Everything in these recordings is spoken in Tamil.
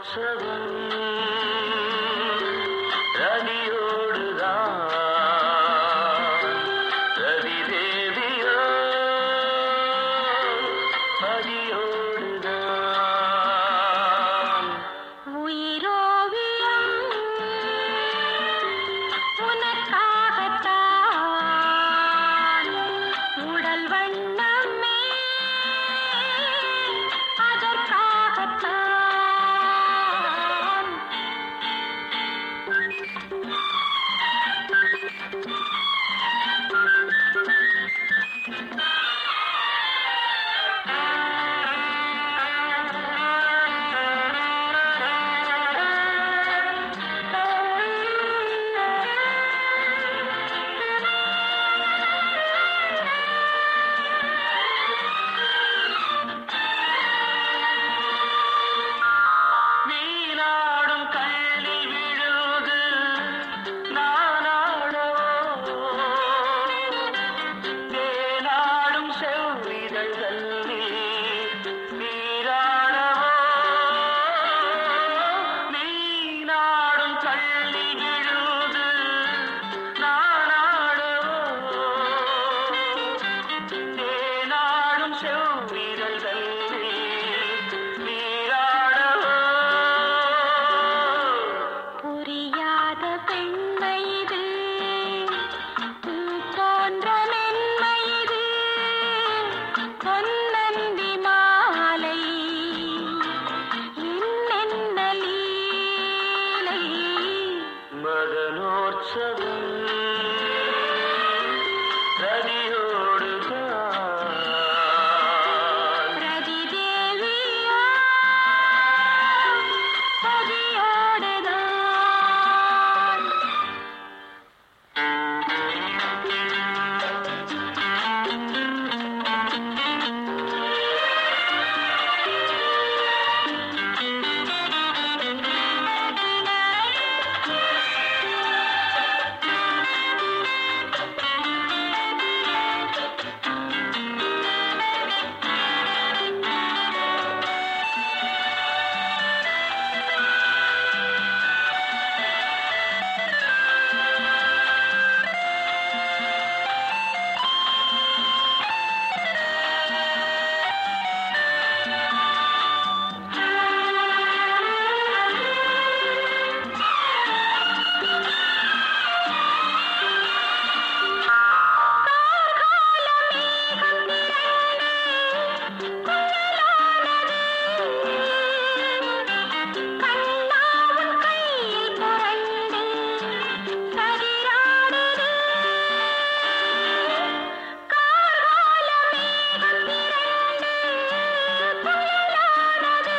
மதனோற்சவம் ரதியோடுதான் ரதி தேவியோ பதியோடுதான் உயிரோவியம் உனக்காகத்தான் உடல் வண்ணமே அதற்காகத்தான் நீராடும் கள்ளி விழுது நானாடவோ தேனாடும் செவ்விதழ்களில் நீராடவோ நீராடும் கள்ளி விழுது நானாடவோ தேனாடும் செவ்விதழ்களில் நீராடவோ புரியாத பெண்மை இது பூ போன்ற மென்மை இது பொன்னந்தி மாலை என்னென்ன லீலை மதனோற்சவம் ரதியோடுதான் ரதி தேவியோ பதியோடுதான் கண்ணாவும் கையில் புரண்டு சரியானது கார்கால மேகம் திரண்டு புயலானது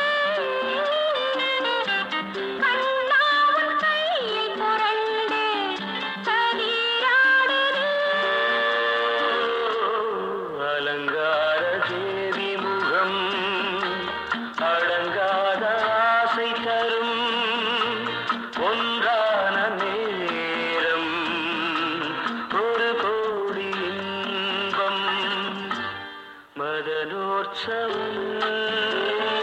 கண்ணாவும் கையில் புரண்டு சரியானது அலங்கார தேவி முகம் அடங்காத ஆசை தரும் ஒன்றான நேரம் ஒரு கோடி இன்பம் மதனோற்சவம்